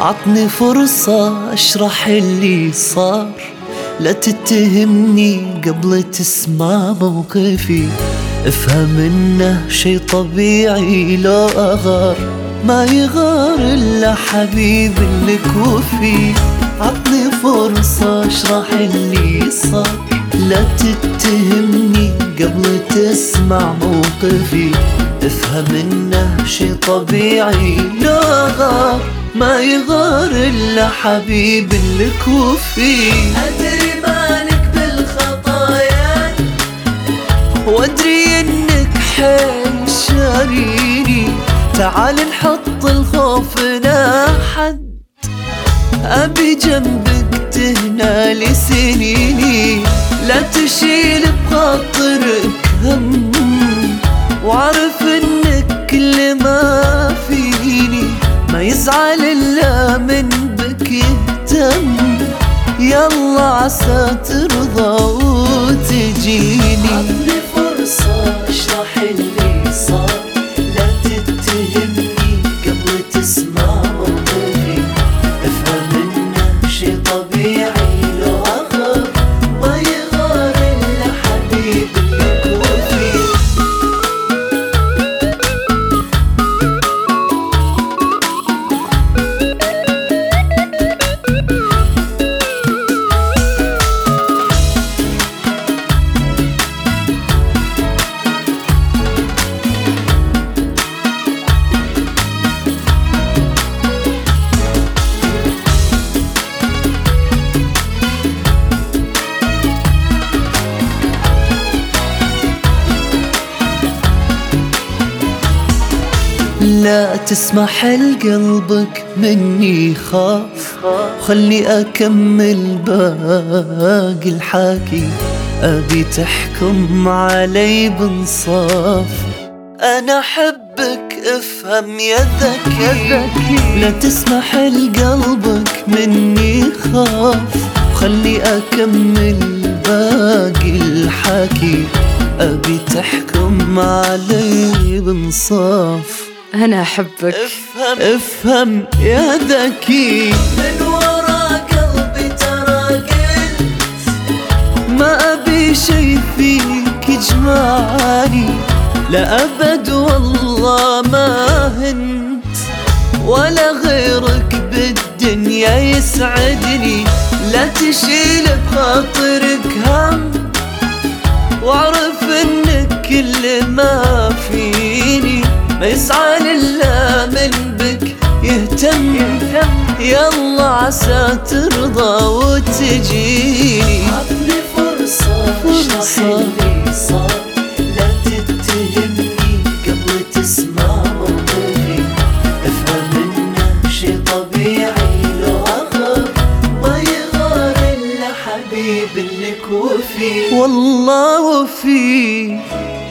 عطني فرصة اشرح اللي صار، لا تتهمني قبل تسمع موقفي. افهم انه شي طبيعي لو اغار، ما يغار الا حبيب لك وفي. عطني فرصة اشرح اللي صار، لا تتهمني قبل تسمع موقفي. افهم انه شي طبيعي لو اغار، ما يغار الا حبيب لك وفي. ادري مالك بالخطايا، وادري انك حيل شاريني. تعال نحط الخوف لحد، ابي جنبك تهنى لي سنيني. لا تشيل بخاطرك هم، واعرف انك كل ما فيني ما يزعل الا من بك يهتم. يلا عسى ترضى وتجيني. عطني فرصة اشرح اللي صار، لا تتهمني قبل تسمع موقفي. افهم انه شي طبيعي لو اغار، ما يغار الا حبيب لك وفي. لا تسمح لقلبك مني خاف، وخلي أكمل باقي الحكي. أبي تحكم علي بانصاف، أنا أحبك افهم يا ذكي. لا تسمح لقلبك مني خاف، وخلي أكمل باقي الحكي. أبي تحكم علي بانصاف، أنا أحبك. افهم يا ذكي. من ورا قلبي ترى قلت، ما أبي شي فيك يجمعني، لا أبد والله ما هنت، ولا غيرك بالدنيا يسعدني. لا تشيل بخاطرك هم، واعرف انك كل ما فيني ما يسعى الا من بك يهتم. يلا عسى ترضى وتجيني. عطني فرصة اشرح اللي صار، لا تتهمني قبل تسمع موقفي. افهم انه شي طبيعي لو اغار، ما يغار الا حبيب لك وفي. والله وفي